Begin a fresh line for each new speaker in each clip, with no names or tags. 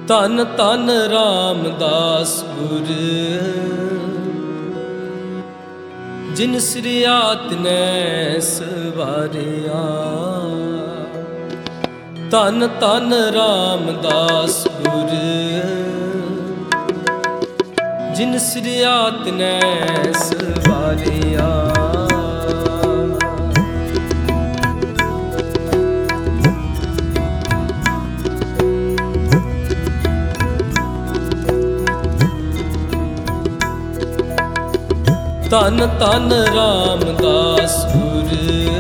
ਧੰਨ ਧੰਨ ਰਾਮਦਾਸ ਗੁਰ ਜਿਨ ਸ੍ਰਿਆਤ ਨੈ ਸਵਾਰਿਆ। ਧੰਨ ਧੰਨ ਰਾਮਦਾਸ ਗੁਰ ਜਿਨ ਸ੍ਰਿਆਤ ਨੈ ਸਵਾਰਿਆ। ਧੰਨ ਧੰਨ ਰਾਮਦਾਸ ਗੁਰ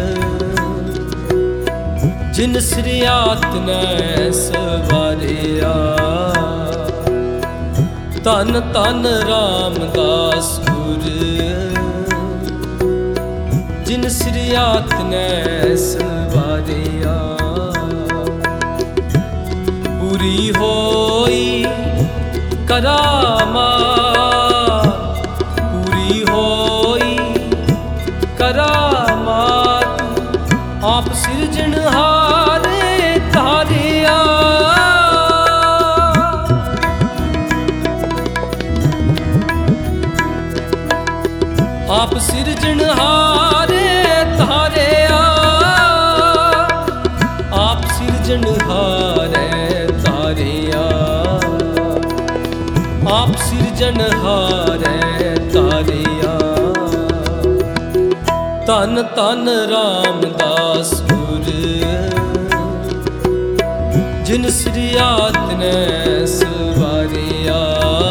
ਜਿਨ ਸ੍ਰਿਆਤ ਨੈ ਸਵਾਰਿਆ। ਧੰਨ ਧੰਨ ਰਾਮਦਾਸ ਗੁਰ ਜਿਨ ਸ੍ਰਿਆਤ ਨੈ ਸਵਾਰਿਆ। ਪੂਰੀ ਹੋਈ ਕਰਾਮਾਤ, ਪੂਰੀ ਹੋਈ ਕਰਾਮਾਤ, ਆਪ ਸਿਰਜਣਹਾਰੇ ਧਾਰਿਆ। ਆਪ ਸਿਰਜਣਹਾਰੇ ਧਾਰਿਆ। ਆਪ ਸਿਰਜਣਹਾਰੇ ਧਾਰਿਆ। ਆਪ ਸਿਰਜਣਹਾਰੇ ਧਾਰਿਆ। ਧੰਨ ਧੰਨ ਰਾਮਦਾਸ ਗੁਰ ਜਿਨ ਸ੍ਰਿਆਤ ਨੈ ਸਵਾਰਿਆ।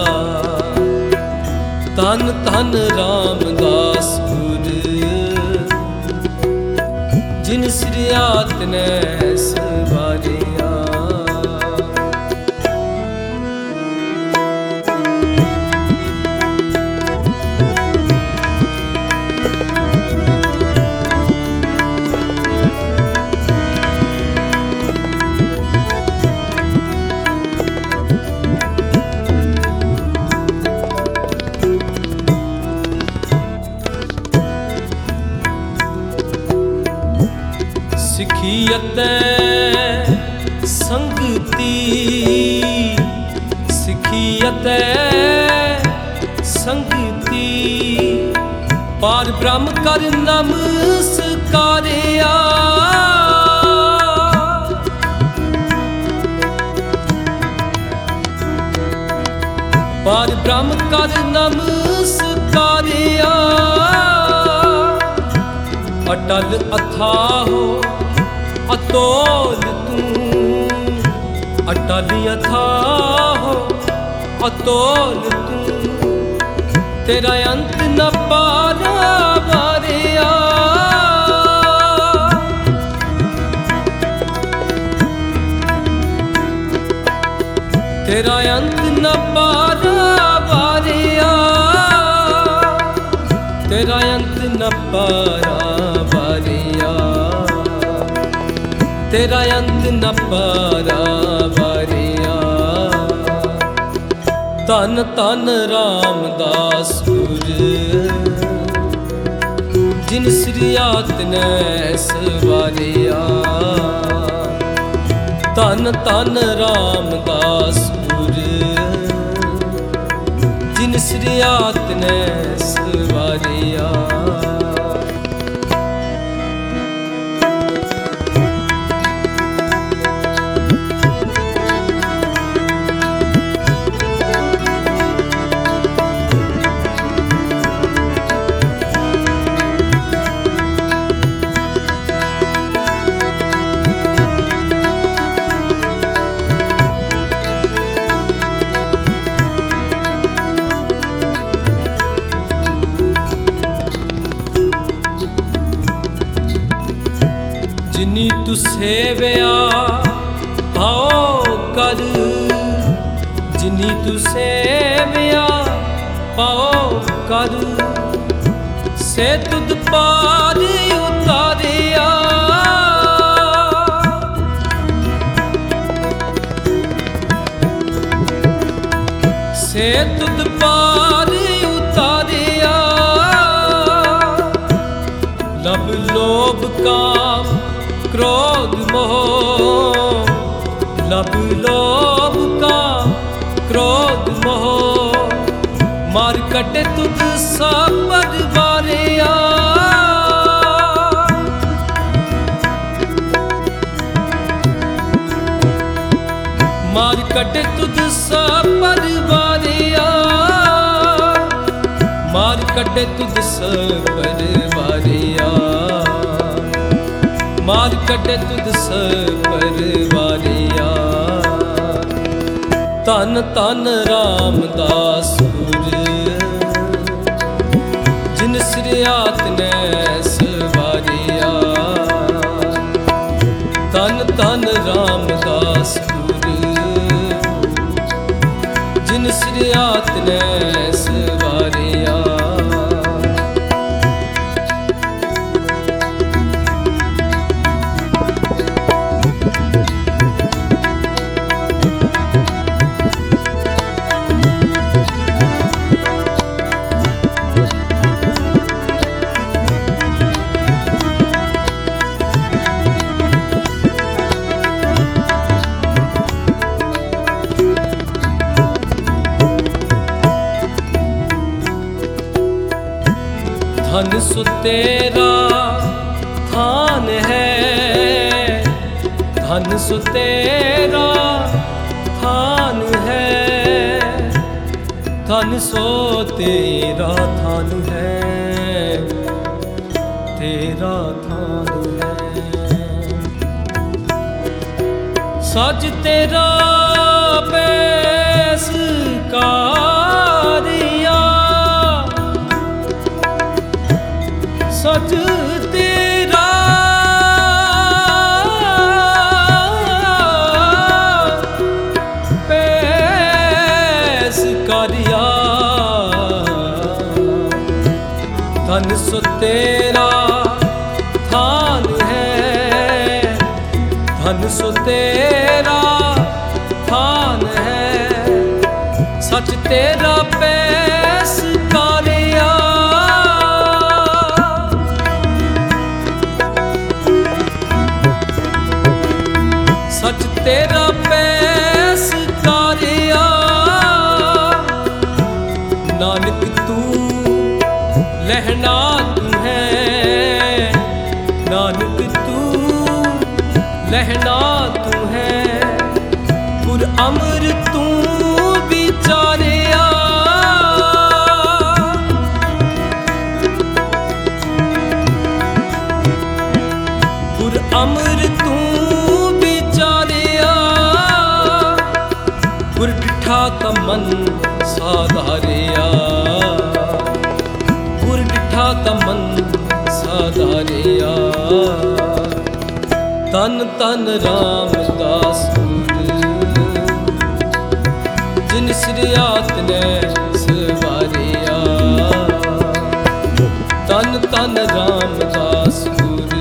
ਧੰਨ ਧੰਨ ਰਾਮਦਾਸ ਗੁਰ ਜਿਨ ਸ੍ਰਿਆਤ ਨੈ ਸਵਾਰਿਆ। ਸਿੱਖੀ ਅਤੇ ਸੰਗਤੀ, ਸਿੱਖੀ ਅਤੇ ਸੰਗਤੀ, ਪਾਰ ਬ੍ਰਹਮ ਕਰ ਨਮਸਕਾਰਿਆ। ਪਾਰ ਬ੍ਰਹਮ ਕਰ ਨਮਸਕਾਰਿਆ। ਅਟਲ ਅਥਾਹੋ ਅਤੋਲ ਤੂੰ, ਅਟਲ ਅਥਾਹੋ ਅਤੋਲ ਤੂੰ, ਤੇਰਾ ਅੰਤ ਨ ਪਾਰਾਵਾਰਿਆ। ਤੇਰਾ ਅੰਤ ਨ ਪਾਰਾਵਾਰਿਆ। ਤੇਰਾ ਅੰਤ ਨ ਪਾਰਾਵਾਰਿਆ। ਤੇਰਾ ਅੰਤ ਨ ਪਾਰਾਵਾਰਿਆ। ਧੰਨ ਧੰਨ ਰਾਮਦਾਸ ਗੁਰ ਜਿਨ ਸ੍ਰਿਆਤ ਨੈ ਸਵਾਰਿਆ। ਧੰਨ ਧੰਨ ਰਾਮਦਾਸ ਗੁਰ ਜਿਨ ਸ੍ਰਿਆਤ ਨੈ ਸਵਾਰਿਆ। ਜਿਨੀ ਤੂੰ ਸੇਵਿਆ ਪਾਓ ਕਰ, ਜਿਨੀ ਤੂੰ ਸੇਵਿਆ ਪਾਓ ਕਰ, ਸੇ ਤੁਧ ਪਾਰ ਉਤਾਰਿਆ। ਸੇ ਤੁਧ ਪਾਰ ਉਤਾਰਿਆ। ਲਬ ਲੋਭ ਕਾਮ क्रोध मोह लब लोभ काम कटे तुद सा परवारिया, मार कटे तुद सा परवारिया, मार कटे तुद सा परवारिया, मार कटे तुद सा परवारिया। धन धन रामदास गुर जिन श्रियात ने सवारिया, धन धन रामदास गुर जिन श्रियात ने सवारिया। धन सो तेरा थान है, धन सो तेरा थान है, धन सो तेरा थान है, तेरा थान है। सज तेरा बैस कारिया, सज तेरा पैस कारिया, धन सो तेरा थान है, धन सो तेरा थान है, सच तेरा पैस कारिया। सच तेरा पैस कारिया, नानक तू लहना तू है, नानक तू लहना तू है, पुर अमर तू विचारिया। पुर अमर तू पुर डिठा तमन साधारिया, पुर डिठा तमन साधारिया। तन तन रामदास गुर जिन श्रियात ने सवारिया, तन तन रामदास गुर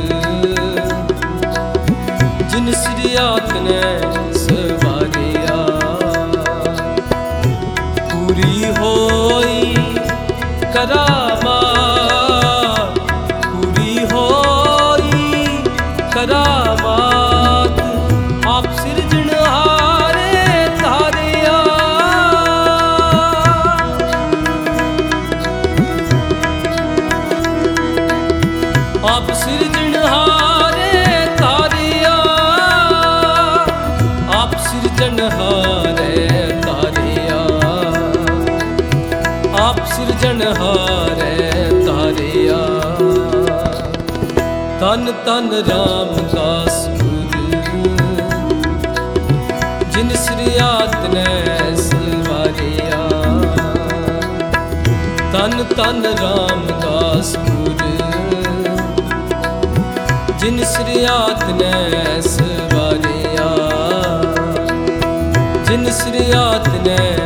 जिन श्रियात ने सवारिया। पूरी होई करामात, पूरी होई करामात, आप सिरजनहारे तारिया। आप सिरजनहारे तारिया, आप सिरजनहारे तारिया, आप सिरजनहारे तारिया। तन तन रामदास गुर जिन श्रियात ने सवारिया, तन तन रामदास गुर जिन श्रियात ने सवारिया, जिन श्रियात ने